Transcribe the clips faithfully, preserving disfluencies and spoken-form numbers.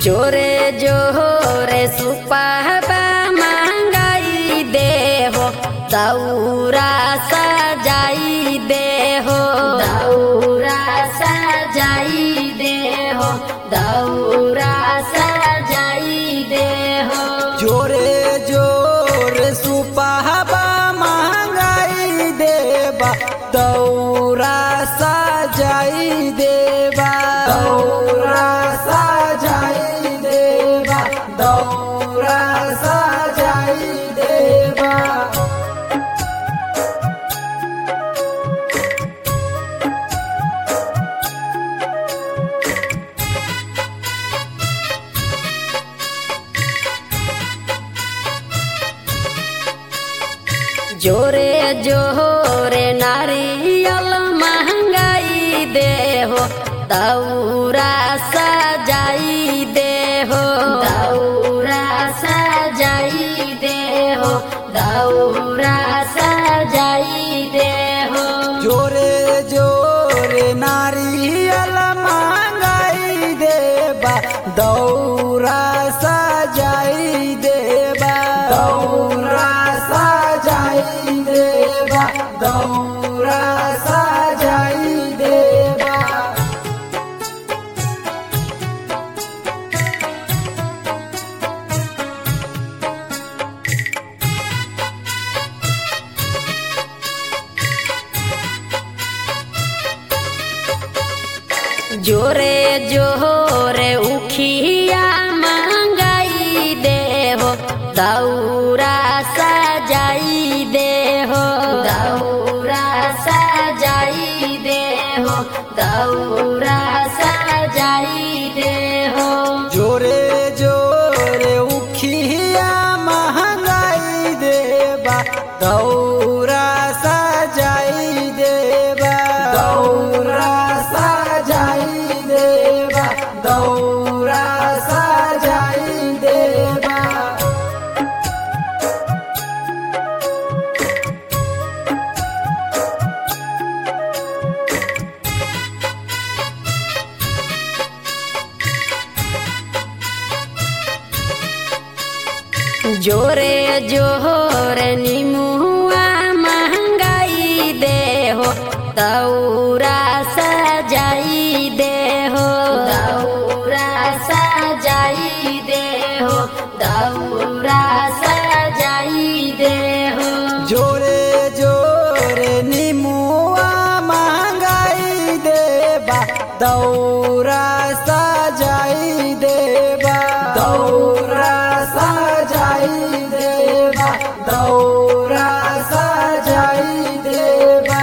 जोरे जोरे सुपाबा मांगाई दे हो दौरा सजाई दे हो दौरा सजाई दे हो दौरा सजाई दे हो। जोरे जोरे सुपाबा मांगाई देबा दौरा सजाई देबा दौरा सजाई देबा दौरा सजाई देबा। जोरे जोरे नारियल महंगाई दे हो दौरा सजाई दे हो दौरा सजाई दे हो दौरा सजाई दे हो। जोरे जोरे नारियल महंगाई देबा दौरा सजाई देबा दौरा सजाई देबा दौरा सजाई देबा। जोरे जोरे उखिया महंगाई दे हो दौरा सजाई दे हो दौरा सजाई दे हो दौरा सजाई दे हो। जोरे जोरे उखिया महंगाई देबा दौरा सजाई देबा दौरा सजाई देबा दौरा सजाई देबा। जोरे जोरे निमुआ महंगाई दे हो दौरा सजाई दे हो दौरा सजाई दे हो दौरा सजाई दे हो। जोरे जोरे निमुआ महंगाई देबा दौरा सजाई देबा दौरा सजाई देबा दौरा सजाई देबा।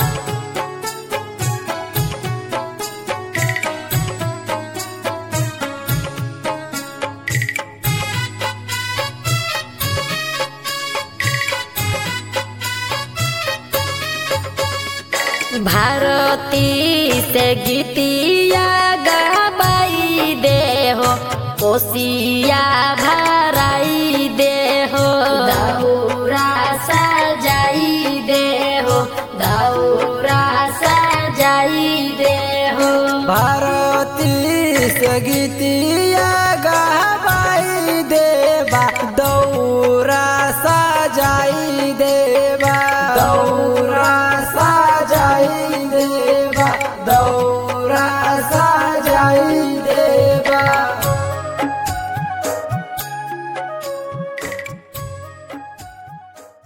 भारती से गीतिया गवाई दे हो कोसिया भराई दे हो दौरा सजाई दे हो दौरा सजाई दे हो। भारती से गीतिया गवाई देबा दौरा सजाई दे